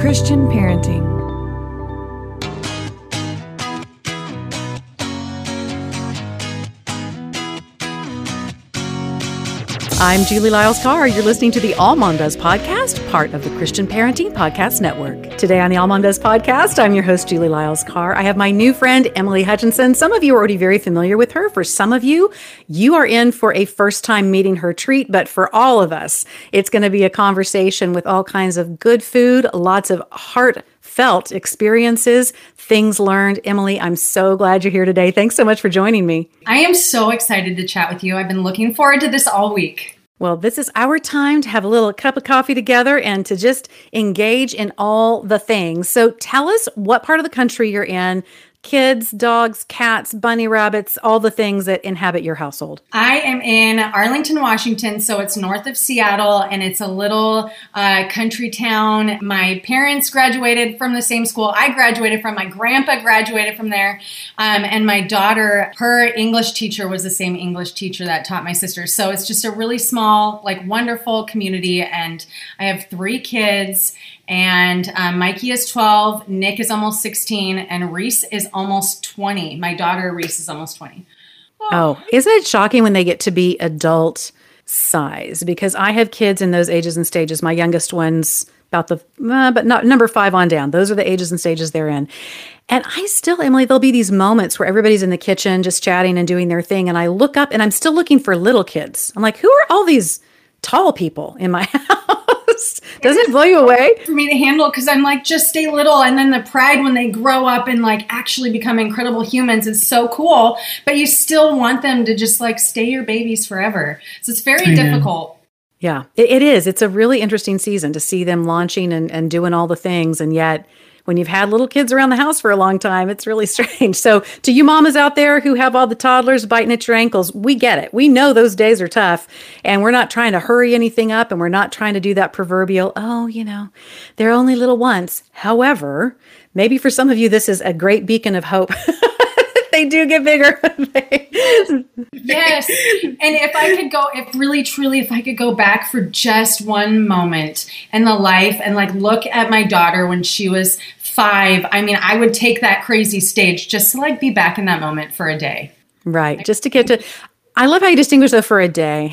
Christian parenting. I'm Julie Lyles Carr. You're listening to the All Mom Does podcast, part of the Christian Parenting Podcast Network. Today on the All Mom Does podcast, I'm your host, Julie Lyles Carr. I have my new friend, Emily Hutchinson. Some of you are already very familiar with her. For some of you, you are in for a first time meeting her treat. But for all of us, it's going to be a conversation with all kinds of good food, lots of heartfelt experiences, things learned. Emily, I'm so glad you're here today. Thanks so much for joining me. I am so excited to chat with you. I've been looking forward to this all week. Well, this is our time to have a little cup of coffee together and to just engage in all the things. So tell us what part of the country you're in. Kids, dogs, cats, bunny rabbits, all the things that inhabit your household. I am in Arlington, Washington, so it's north of Seattle, and it's a little country town. My parents graduated from the same school I graduated from. My grandpa graduated from there, and my daughter, her English teacher was the same English teacher that taught my sister. So it's just a really small, wonderful community, and I have 3 kids. And Mikey is 12, Nick is almost 16, and Reese is almost 20. My daughter, Reese, is almost 20. Oh, isn't it shocking when they get to be adult size? Because I have kids in those ages and stages. My youngest one's about but not number 5 on down. Those are the ages and stages they're in. And I still, Emily, there'll be these moments where everybody's in the kitchen just chatting and doing their thing. And I look up and I'm still looking for little kids. I'm like, who are all these tall people in my house? Doesn't it blow you away? For me to handle, because I'm like, just stay little. And then the pride when they grow up and actually become incredible humans is so cool. But you still want them to just stay your babies forever. So it's very difficult. Yeah, it is. It's a really interesting season to see them launching and doing all the things. And yet, when you've had little kids around the house for a long time, it's really strange. So to you mamas out there who have all the toddlers biting at your ankles, we get it. We know those days are tough, and we're not trying to hurry anything up, and we're not trying to do that proverbial, they're only little once. However, maybe for some of you, this is a great beacon of hope. They do get bigger. Yes. And if I could go back for just one moment in the life and look at my daughter when she was 5, I would take that crazy stage just to be back in that moment for a day. Right. Just to get to, I love how you distinguish though for a day.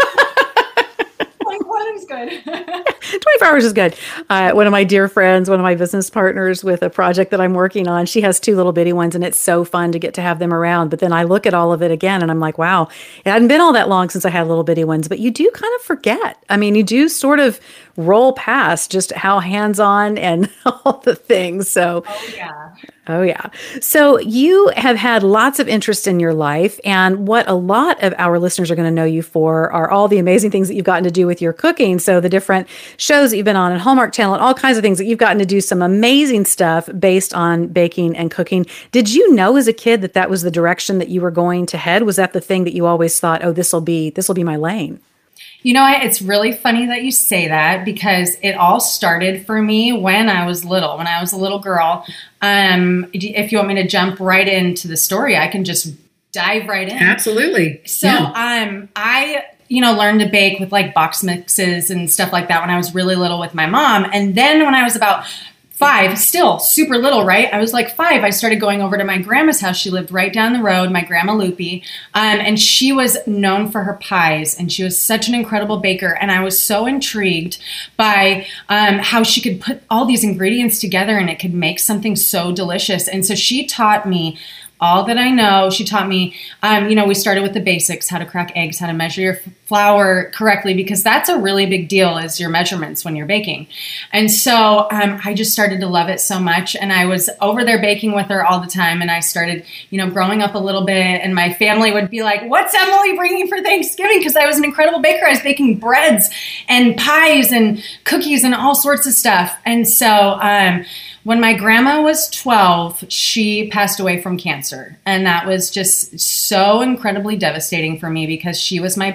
24 is good. 24 hours is good. One of my dear friends, one of my business partners with a project that I'm working on, she has 2 little bitty ones, and it's so fun to get to have them around. But then I look at all of it again and I'm like, wow, it hadn't been all that long since I had little bitty ones, but you do kind of forget. You do sort of roll past just how hands-on and all the things. So, Oh yeah. So you have had lots of interest in your life, and what a lot of our listeners are going to know you for are all the amazing things that you've gotten to do with your cooking. So the different shows that you've been on and Hallmark Channel and all kinds of things that you've gotten to do some amazing stuff based on baking and cooking. Did you know as a kid that was the direction that you were going to head? Was that the thing that you always thought, oh, this will be my lane? It's really funny that you say that, because it all started for me when I was little, when I was a little girl. If you want me to jump right into the story, I can just dive right in. Absolutely. So, I learned to bake with box mixes and stuff like that when I was really little with my mom. And then when I was about 5, still super little, right? I was 5. I started going over to my grandma's house. She lived right down the road, my grandma Loopy. And she was known for her pies, and she was such an incredible baker. And I was so intrigued by how she could put all these ingredients together and it could make something so delicious. And so she taught me all that I know. She taught me, we started with the basics, how to crack eggs, how to measure your flour correctly, because that's a really big deal, is your measurements when you're baking. And so I just started to love it so much. And I was over there baking with her all the time. And I started, growing up a little bit, and my family would be like, what's Emily bringing for Thanksgiving? Because I was an incredible baker. I was baking breads and pies and cookies and all sorts of stuff. And so when my grandma was 12, she passed away from cancer. And that was just so incredibly devastating for me, because she was my baking buddy.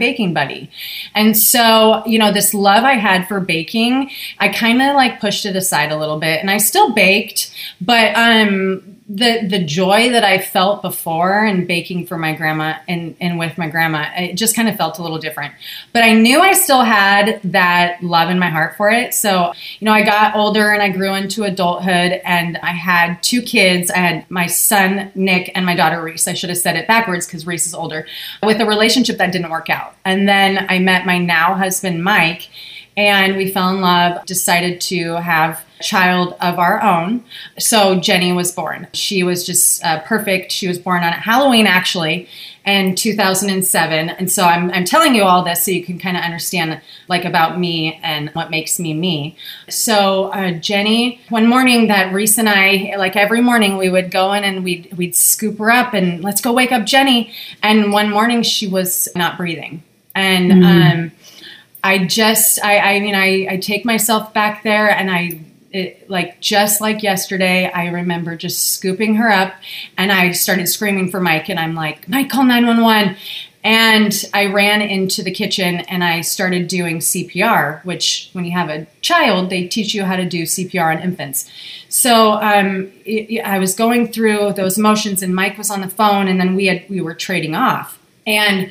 anybody. And so, this love I had for baking, I kind of like pushed it aside a little bit, and I still baked, but the joy that I felt before in baking for my grandma and with my grandma, it just kind of felt a little different. But I knew I still had that love in my heart for it. So, I got older and I grew into adulthood, and I had 2 kids. I had my son, Nick, and my daughter, Reese. I should have said it backwards because Reese is older, with a relationship that didn't work out. And then I met my now husband, Mike, and we fell in love, decided to have a child of our own. So Jenny was born. She was just perfect. She was born on Halloween, actually, in 2007. And so I'm telling you all this so you can kind of understand like about me and what makes me me. So Jenny, one morning that Reese and I, like every morning, we would go in and we'd scoop her up and let's go wake up Jenny. And one morning she was not breathing. And I take myself back there, and just like yesterday, I remember just scooping her up, and I started screaming for Mike, and I'm like, Mike, call 911. And I ran into the kitchen and I started doing CPR, which when you have a child, they teach you how to do CPR on infants. So I was going through those motions, and Mike was on the phone, and then we were trading off. And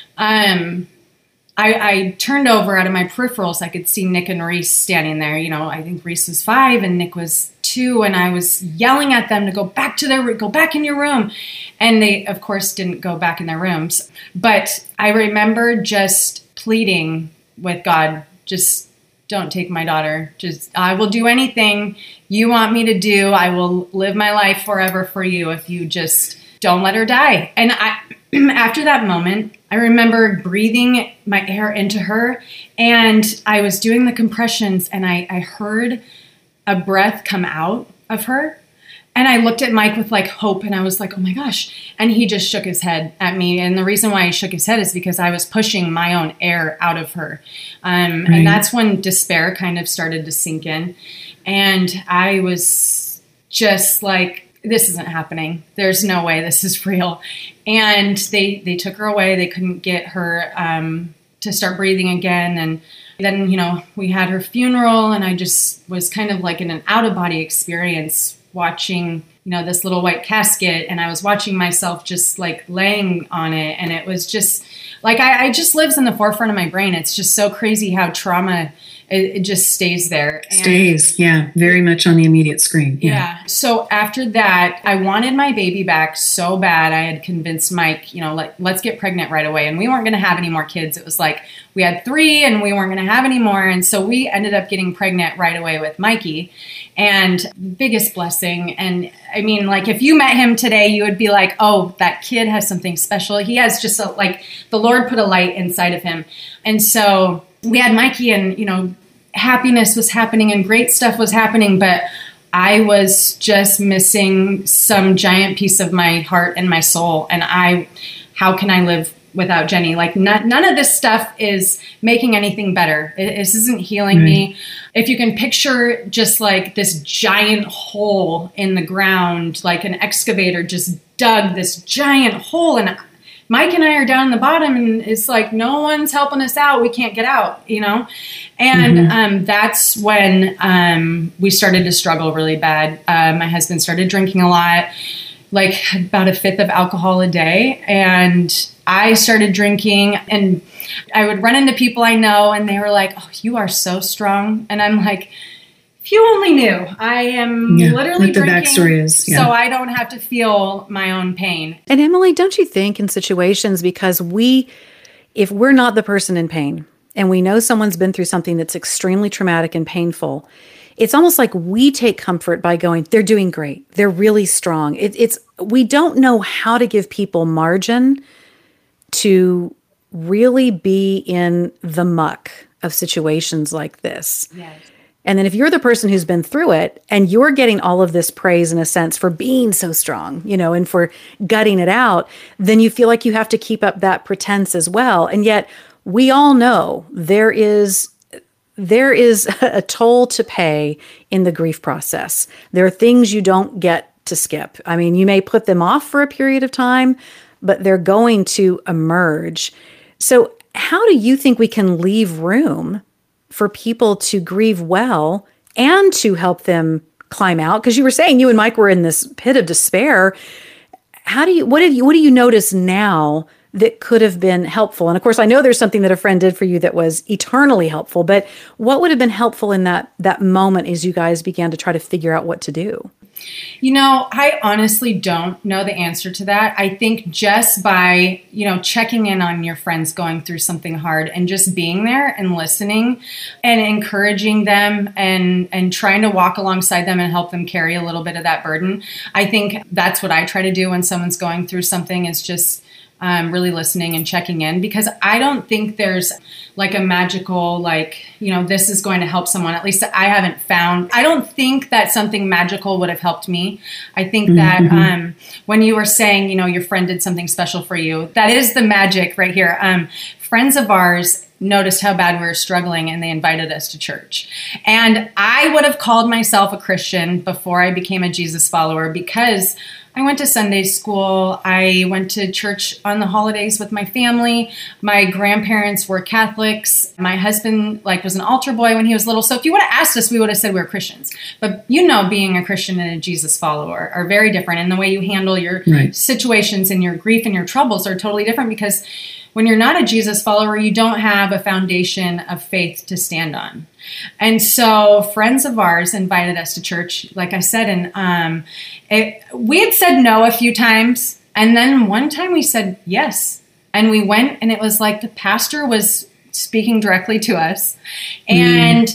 I turned over out of my peripherals. I could see Nick and Reese standing there. I think Reese was 5 and Nick was 2. And I was yelling at them to go back in your room. And they, of course, didn't go back in their rooms. But I remember just pleading with God, just don't take my daughter. I will do anything you want me to do. I will live my life forever for you if you just don't let her die. And after that moment, I remember breathing my air into her, and I was doing the compressions, and I heard a breath come out of her. And I looked at Mike with like hope, and I was like, oh my gosh. And he just shook his head at me. And the reason why he shook his head is because I was pushing my own air out of her. Right. And that's when despair kind of started to sink in. And I was just like, this isn't happening. There's no way this is real. And they took her away. They couldn't get her to start breathing again. And then, we had her funeral, and I just was kind of like in an out-of-body experience watching, this little white casket, and I was watching myself just like laying on it. And it was just like, I just lives in the forefront of my brain. It's just so crazy how trauma, it just stays there. Yeah. Very much on the immediate screen. Yeah. So after that, I wanted my baby back so bad. I had convinced Mike, let's get pregnant right away. And we weren't going to have any more kids. It was like we had 3 and we weren't going to have any more. And so we ended up getting pregnant right away with Mikey, and biggest blessing. And I mean, like if you met him today, you would be like, oh, that kid has something special. He has just the Lord put a light inside of him. And so we had Mikey, and, happiness was happening and great stuff was happening, but I was just missing some giant piece of my heart and my soul. And how can I live without Jenny? Like none of this stuff is making anything better. This isn't healing me. If you can picture just like this giant hole in the ground, like an excavator just dug this giant hole, and Mike and I are down the bottom, and it's like, no one's helping us out. We can't get out, And that's when we started to struggle really bad. My husband started drinking a lot, like about 1/5 of alcohol a day. And I started drinking, and I would run into people I know, and they were like, oh, you are so strong. And I'm like, if you only knew, I am literally what the drinking backstory is, so I don't have to feel my own pain. And Emily, don't you think in situations, because if we're not the person in pain and we know someone's been through something that's extremely traumatic and painful, it's almost like we take comfort by going, they're doing great. They're really strong. We don't know how to give people margin to really be in the muck of situations like this. Yes. And then if you're the person who's been through it and you're getting all of this praise in a sense for being so strong, and for gutting it out, then you feel like you have to keep up that pretense as well. And yet we all know there is a toll to pay in the grief process. There are things you don't get to skip. I mean, you may put them off for a period of time, but they're going to emerge. So how do you think we can leave room for people to grieve well and to help them climb out? Because you were saying you and Mike were in this pit of despair. What do you notice now that could have been helpful? And of course, I know there's something that a friend did for you that was eternally helpful, but what would have been helpful in that moment as you guys began to try to figure out what to do? I honestly don't know the answer to that. I think just by, checking in on your friends going through something hard and just being there and listening and encouraging them and trying to walk alongside them and help them carry a little bit of that burden. I think that's what I try to do when someone's going through something, is just really listening and checking in, because I don't think there's like a magical, this is going to help someone. At least I haven't found. I don't think that something magical would have helped me. I think that when you were saying, your friend did something special for you, that is the magic right here. Friends of ours noticed how bad we were struggling and they invited us to church. And I would have called myself a Christian before I became a Jesus follower, because I went to Sunday school. I went to church on the holidays with my family. My grandparents were Catholics. My husband was an altar boy when he was little. So if you would have asked us, we would have said we were Christians. But being a Christian and a Jesus follower are very different. And the way you handle your situations and your grief and your troubles are totally different, because when you're not a Jesus follower, you don't have a foundation of faith to stand on. And so friends of ours invited us to church, like I said, and we had said no a few times. And then one time we said yes. And we went, and it was like the pastor was speaking directly to us. And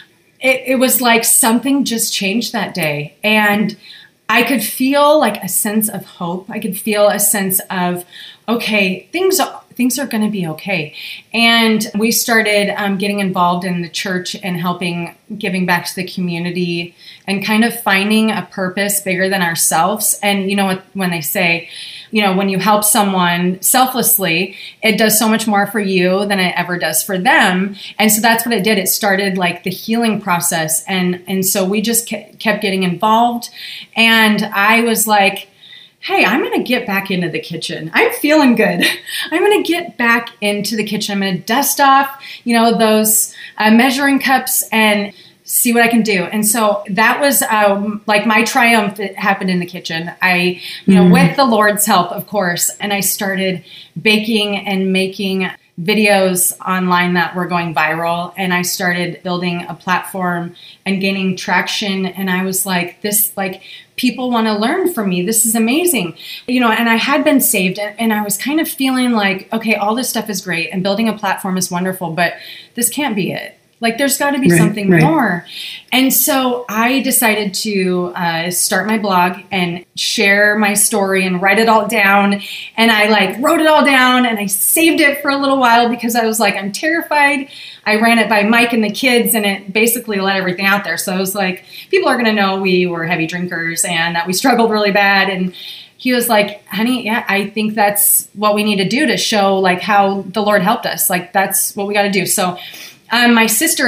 it was like something just changed that day. And I could feel like a sense of hope. I could feel a sense of, okay, things are going to be okay. And we started getting involved in the church and giving back to the community and kind of finding a purpose bigger than ourselves. And when they say, when you help someone selflessly, it does so much more for you than it ever does for them. And so that's what it did. It started like the healing process. And so we just kept getting involved. And I was like, hey, I'm going to get back into the kitchen. I'm feeling good. I'm going to get back into the kitchen. I'm going to dust off, those measuring cups and see what I can do. And so that was my triumph that happened in the kitchen. I, with the Lord's help, of course, and I started baking and making videos online that were going viral. And I started building a platform and gaining traction. And I was like, people want to learn from me. This is amazing. And I had been saved, and I was kind of feeling like, okay, all this stuff is great and building a platform is wonderful, but this can't be it. There's got to be something more. And so I decided to start my blog and share my story and write it all down. And I wrote it all down, and I saved it for a little while because I was like, I'm terrified. I ran it by Mike and the kids, and it basically let everything out there. So I was like, people are going to know we were heavy drinkers and that we struggled really bad. And he was like, honey, yeah, I think that's what we need to do to show how the Lord helped us. That's what we got to do. So my sister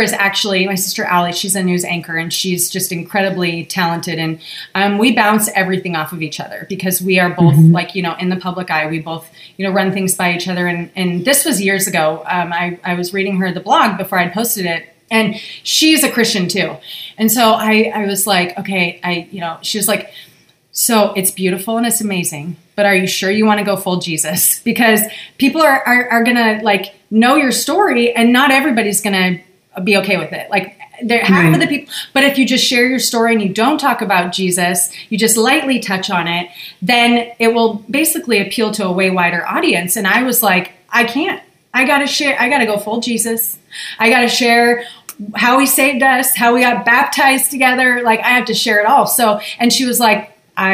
Allie, she's a news anchor, and she's just incredibly talented. And we bounce everything off of each other because we are both in the public eye. We both, run things by each other. And this was years ago. I was reading the blog before I'd posted it. And she's a Christian too. And so I was like, okay, she was like, so it's beautiful and it's amazing, but are you sure you want to go full Jesus? Because people are going to know your story, and not everybody's going to be okay with it. Half of the people, but if you just share your story and you don't talk about Jesus, you just lightly touch on it, then it will basically appeal to a way wider audience. And I was like, I can't. I got to share. I got to go full Jesus. I got to share how he saved us, how we got baptized together. I have to share it all. So, and she was like,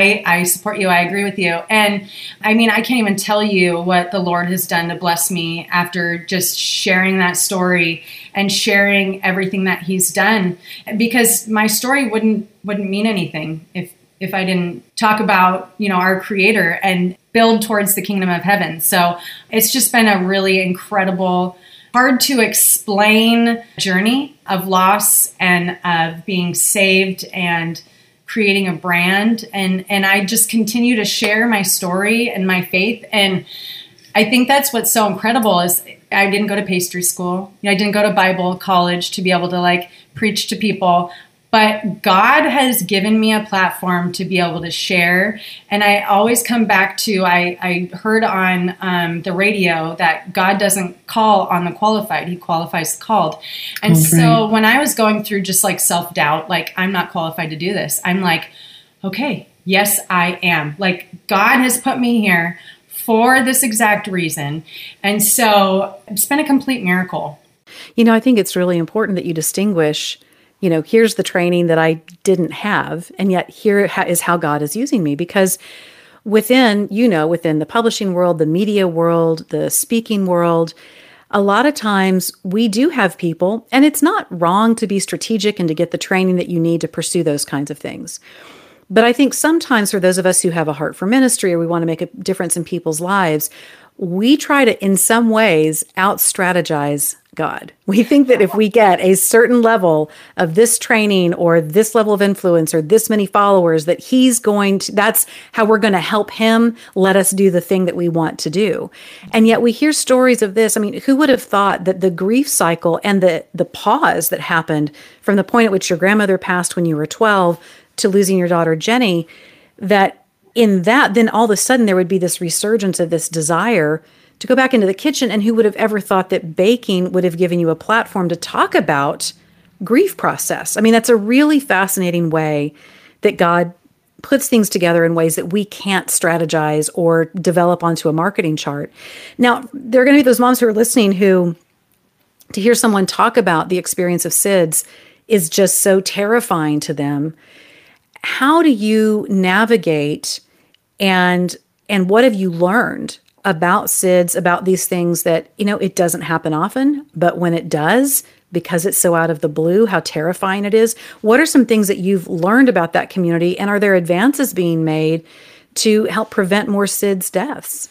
I support you. I agree with you. And I can't even tell you what the Lord has done to bless me after just sharing that story and sharing everything that he's done, because my story wouldn't mean anything if I didn't talk about, our Creator and build towards the kingdom of heaven. So it's just been a really incredible, hard to explain journey of loss and of being saved and creating a brand. And I just continue to share my story and my faith. And I think that's what's so incredible is I didn't go to pastry school. I didn't go to Bible college to be able to like preach to people. But God has given me a platform to be able to share. And I always come back to, I heard on the radio that God doesn't call on the qualified. He qualifies the called. And so when I was going through just like self-doubt, like I'm not qualified to do this, I'm like, okay, yes, I am. Like God has put me here for this exact reason. And so it's been a complete miracle. I think it's really important that you distinguish, here's the training that I didn't have, and yet here is how God is using me. Because within the publishing world, the media world, the speaking world, a lot of times we do have people, and it's not wrong to be strategic and to get the training that you need to pursue those kinds of things. But I think sometimes for those of us who have a heart for ministry or we want to make a difference in people's lives, we try to, in some ways, out-strategize God. We think that if we get a certain level of this training or this level of influence or this many followers, that that's how we're going to help him let us do the thing that we want to do. And yet we hear stories of this. I mean, who would have thought that the grief cycle and the pause that happened from the point at which your grandmother passed when you were 12 to losing your daughter, Jenny, that in that, then all of a sudden there would be this resurgence of this desire to go back into the kitchen. And who would have ever thought that baking would have given you a platform to talk about grief process? I mean, that's a really fascinating way that God puts things together in ways that we can't strategize or develop onto a marketing chart. Now, there are going to be those moms who are listening who, to hear someone talk about the experience of SIDS is just so terrifying to them. How do you navigate and what have you learned about SIDS, about these things that, it doesn't happen often, but when it does, because it's so out of the blue, how terrifying it is? What are some things that you've learned about that community, and are there advances being made to help prevent more SIDS deaths?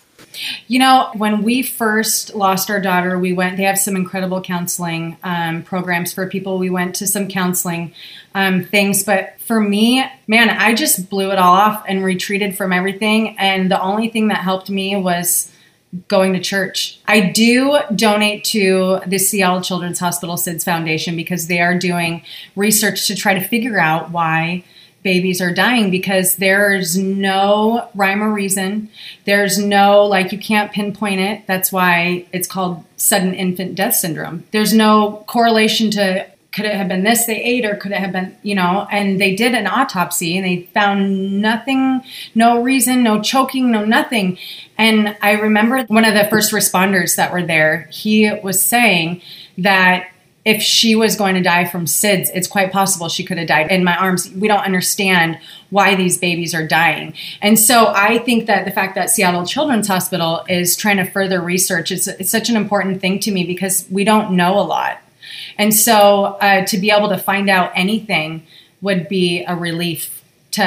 When we first lost our daughter, they have some incredible counseling programs for people. We went to some counseling things. But for me, man, I just blew it all off and retreated from everything. And the only thing that helped me was going to church. I do donate to the Seattle Children's Hospital SIDS Foundation because they are doing research to try to figure out why babies are dying, because there's no rhyme or reason. There's no, you can't pinpoint it. That's why it's called sudden infant death syndrome. There's no correlation to, could it have been this they ate, or could it have been, and they did an autopsy and they found nothing, no reason, no choking, no nothing. And I remember one of the first responders that were there, he was saying that if she was going to die from SIDS, it's quite possible she could have died in my arms. We don't understand why these babies are dying. And so I think that the fact that Seattle Children's Hospital is trying to further research, it's such an important thing to me because we don't know a lot. And so to be able to find out anything would be a relief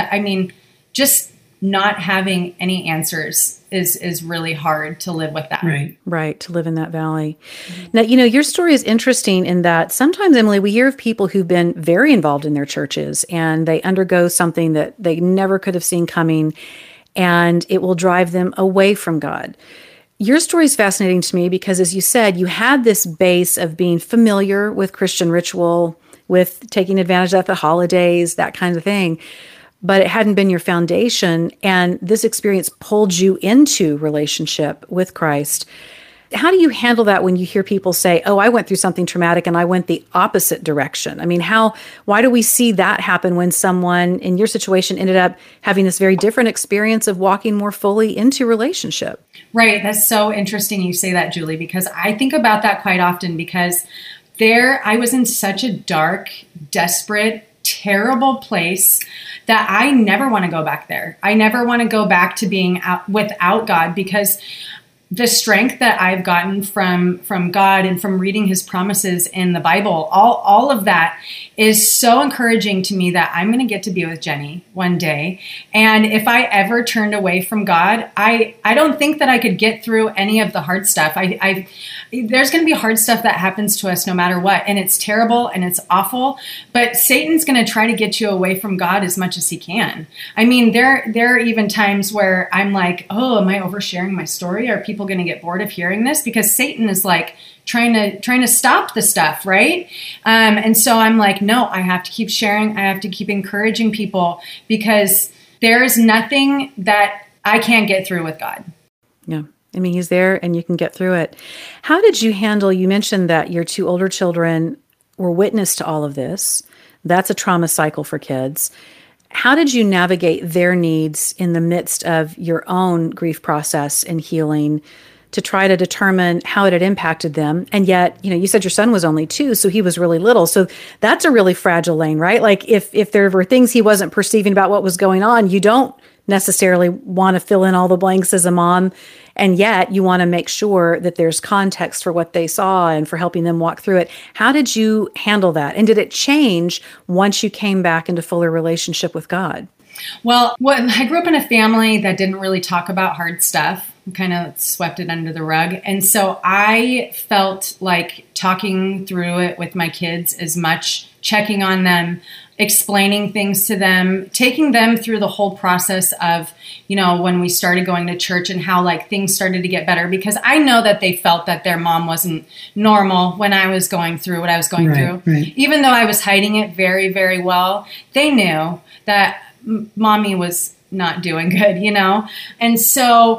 just not having any answers is really hard to live with that. Right. To live in that valley. Now, your story is interesting in that sometimes, Emily, we hear of people who've been very involved in their churches and they undergo something that they never could have seen coming, and it will drive them away from God. Your story is fascinating to me because, as you said, you had this base of being familiar with Christian ritual, with taking advantage of the holidays, that kind of thing. But it hadn't been your foundation, and this experience pulled you into relationship with Christ. How do you handle that when you hear people say, oh, I went through something traumatic and I went the opposite direction? I mean, why do we see that happen when someone in your situation ended up having this very different experience of walking more fully into relationship? Right. That's so interesting you say that, Julie, because I think about that quite often, because I was in such a dark, desperate, terrible place that I never want to go back there. I never want to go back to being without God, because the strength that I've gotten from God and from reading his promises in the Bible, all of that is so encouraging to me that I'm going to get to be with Jenny one day. And if I ever turned away from God, I don't think that I could get through any of the hard stuff. There's going to be hard stuff that happens to us no matter what. And it's terrible and it's awful, but Satan's going to try to get you away from God as much as he can. I mean, there are even times where I'm like, oh, am I oversharing my story? Are people people going to get bored of hearing this? Because Satan is like trying to stop the stuff, right? And so I'm like, no, I have to keep sharing. I have to keep encouraging people, because there is nothing that I can't get through with God. Yeah. I mean, he's there and you can get through it. How did you handle, you mentioned that your two older children were witness to all of this. That's a trauma cycle for kids. How did you navigate their needs in the midst of your own grief process and healing to try to determine how it had impacted them? And yet, you said your son was only 2, so he was really little. So that's a really fragile lane, right? Like if there were things he wasn't perceiving about what was going on, you don't necessarily want to fill in all the blanks as a mom. And yet you want to make sure that there's context for what they saw and for helping them walk through it. How did you handle that? And did it change once you came back into fuller relationship with God? Well, I grew up in a family that didn't really talk about hard stuff, kind of swept it under the rug. And so I felt like talking through it with my kids as much, checking on them, explaining things to them, taking them through the whole process of, when we started going to church and how like things started to get better, because I know that they felt that their mom wasn't normal when I was going through what I was going through. Right. Even though I was hiding it very, very well, they knew that mommy was not doing good, And so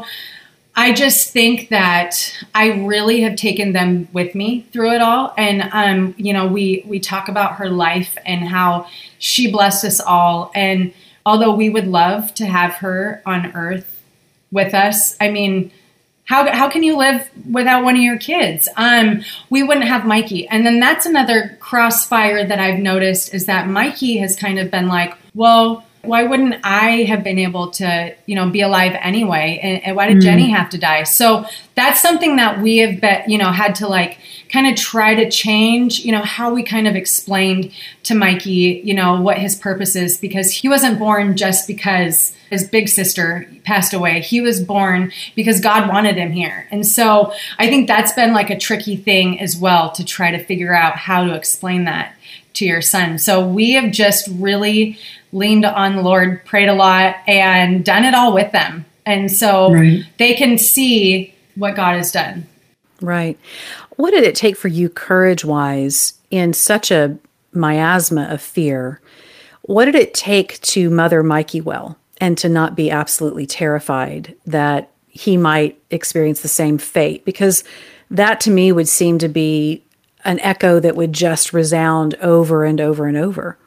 I just think that I really have taken them with me through it all. And, we talk about her life and how she blessed us all. And although we would love to have her on earth with us, I mean, how can you live without one of your kids? We wouldn't have Mikey. And then that's another crossfire that I've noticed, is that Mikey has kind of been like, well, why wouldn't I have been able to, be alive anyway? And why did Jenny have to die? So that's something that we have had to like kind of try to change, how we kind of explained to Mikey, what his purpose is, because he wasn't born just because his big sister passed away. He was born because God wanted him here. And so I think that's been like a tricky thing as well, to try to figure out how to explain that to your son. So we have just really leaned on the Lord, prayed a lot, and done it all with them. And so they can see what God has done. Right. What did it take for you, courage-wise, in such a miasma of fear? What did it take to mother Mikey well and to not be absolutely terrified that he might experience the same fate? Because that to me would seem to be an echo that would just resound over and over and over.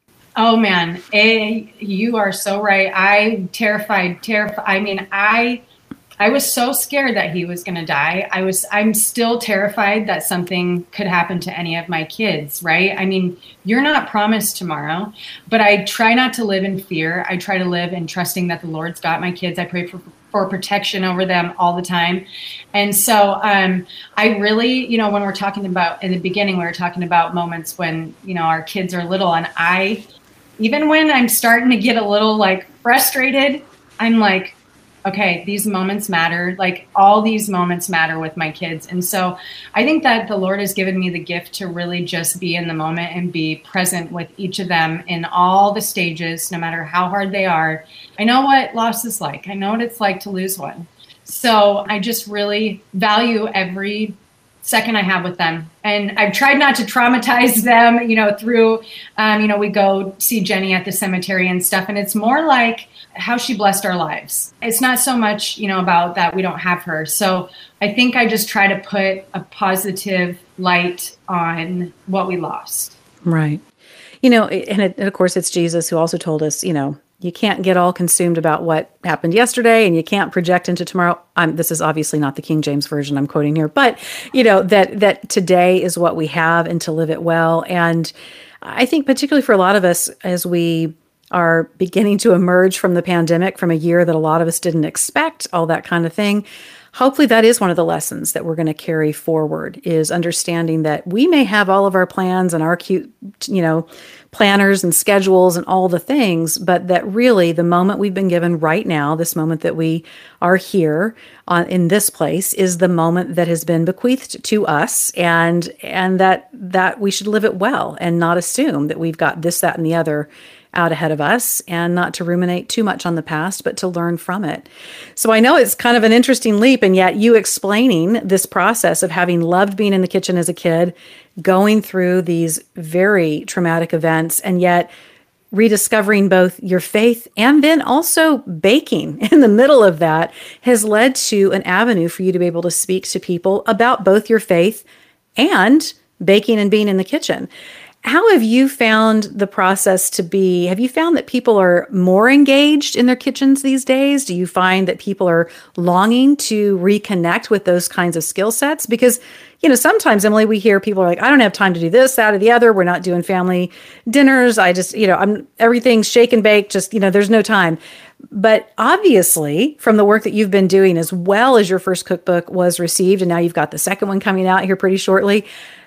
Oh man, you are so right. I'm terrified. I mean, I was so scared that he was going to die. I'm still terrified that something could happen to any of my kids, right? I mean, you're not promised tomorrow, but I try not to live in fear. I try to live in trusting that the Lord's got my kids. I pray for protection over them all the time. And so I really, when we're talking about, in the beginning, we were talking about moments when, our kids are little, and even when I'm starting to get a little like frustrated, I'm like, okay, these moments matter. Like all these moments matter with my kids. And so I think that the Lord has given me the gift to really just be in the moment and be present with each of them in all the stages, no matter how hard they are. I know what loss is like. I know what it's like to lose one. So I just really value every second I have with them. And I've tried not to traumatize them, through, we go see Jenny at the cemetery and stuff. And it's more like how she blessed our lives. It's not so much, about that we don't have her. So I think I just try to put a positive light on what we lost. Right. And of course it's Jesus who also told us, you can't get all consumed about what happened yesterday, and you can't project into tomorrow. This is obviously not the King James Version I'm quoting here, but that today is what we have, and to live it well. And I think particularly for a lot of us, as we are beginning to emerge from the pandemic, from a year that a lot of us didn't expect, all that kind of thing, hopefully that is one of the lessons that we're going to carry forward, is understanding that we may have all of our plans and our cute, planners and schedules and all the things, but that really the moment we've been given right now, this moment that we are here in this place, is the moment that has been bequeathed to us, and that we should live it well and not assume that we've got this, that, and the other out ahead of us and not to ruminate too much on the past, but to learn from it. So I know it's kind of an interesting leap, and yet you explaining this process of having loved being in the kitchen as a kid, going through these very traumatic events, and yet rediscovering both your faith and then also baking in the middle of that has led to an avenue for you to be able to speak to people about both your faith and baking and being in the kitchen. How have you found the process to be? Have you found that people are more engaged in their kitchens these days? Do you find that people are longing to reconnect with those kinds of skill sets? Because, sometimes, Emily, we hear people are like, I don't have time to do this, that, or the other. We're not doing family dinners. I just, everything's shake and bake. Just, there's no time. But obviously, from the work that you've been doing, as well as your first cookbook was received, and now you've got the second one coming out here pretty shortly,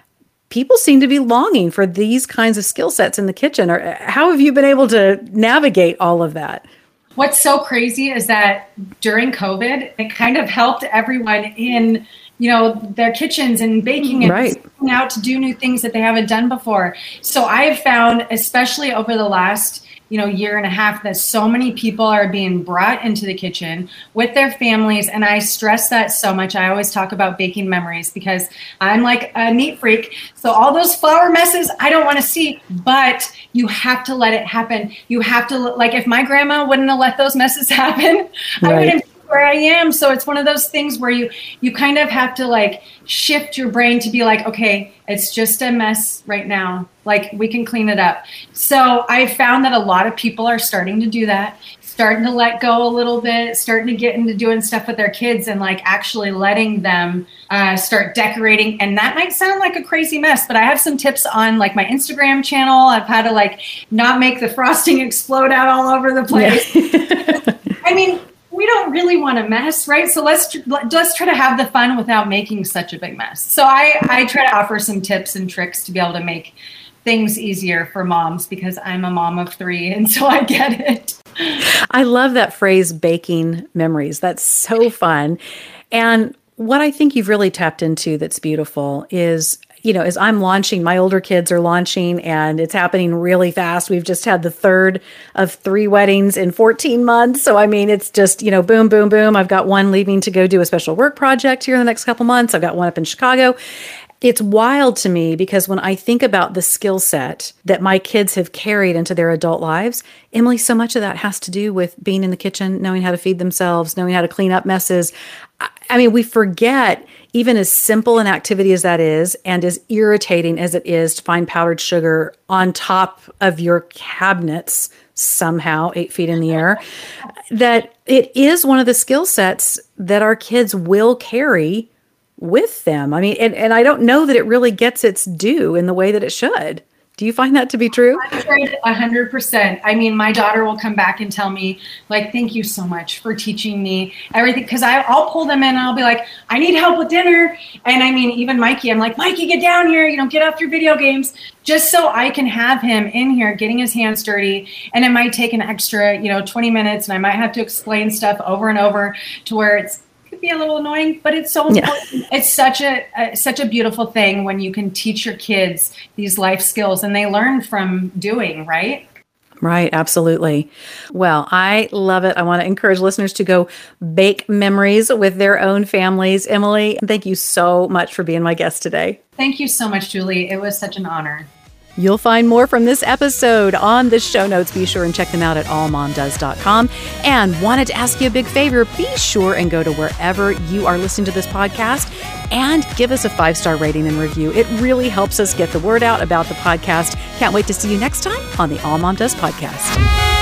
people seem to be longing for these kinds of skill sets in the kitchen. Or how have you been able to navigate all of that? What's so crazy is that during COVID, it kind of helped everyone in, their kitchens and baking and going out to do new things that they haven't done before. So I have found, especially over the last year and a half, that so many people are being brought into the kitchen with their families. And I stress that so much. I always talk about baking memories because I'm like a neat freak. So all those flour messes, I don't want to see, but you have to let it happen. You have to, like, if my grandma wouldn't have let those messes happen, I wouldn't be where I am. So it's one of those things where you kind of have to like shift your brain to be like, okay, it's just a mess right now. Like, we can clean it up. So I found that a lot of people are starting to do that, starting to let go a little bit, starting to get into doing stuff with their kids and like actually letting them start decorating. And that might sound like a crazy mess, but I have some tips on like my Instagram channel. I've had to like not make the frosting explode out all over the place. Yeah. I mean, we don't really want to mess, right? So let's try to have the fun without making such a big mess. So I try to offer some tips and tricks to be able to make things easier for moms, because I'm a mom of 3, and so I get it. I love that phrase, baking memories. That's so fun. And what I think you've really tapped into that's beautiful is, as I'm launching, my older kids are launching, and it's happening really fast. We've just had the third of 3 weddings in 14 months. So, I mean, it's just, boom, boom, boom. I've got one leaving to go do a special work project here in the next couple months. I've got one up in Chicago. It's wild to me because when I think about the skill set that my kids have carried into their adult lives, Emily, so much of that has to do with being in the kitchen, knowing how to feed themselves, knowing how to clean up messes. I mean, we forget, even as simple an activity as that is, and as irritating as it is to find powdered sugar on top of your cabinets somehow 8 feet in the air, that it is one of the skill sets that our kids will carry with them. I mean, and I don't know that it really gets its due in the way that it should. Do you find that to be true? 100%. I mean, my daughter will come back and tell me, like, thank you so much for teaching me everything. Because I'll pull them in and I'll be like, I need help with dinner. And I mean, even Mikey, I'm like, Mikey, get down here, get off your video games, just so I can have him in here getting his hands dirty. And it might take an extra, 20 minutes, and I might have to explain stuff over and over to where it could be a little annoying, but it's so important. Yeah. It's such a beautiful thing when you can teach your kids these life skills and they learn from doing, right? Right. Absolutely. Well, I love it. I want to encourage listeners to go bake memories with their own families. Emily, thank you so much for being my guest today. Thank you so much, Julie. It was such an honor. You'll find more from this episode on the show notes. Be sure and check them out at allmomdoes.com. And wanted to ask you a big favor, be sure and go to wherever you are listening to this podcast and give us a 5-star rating and review. It really helps us get the word out about the podcast. Can't wait to see you next time on the All Mom Does podcast.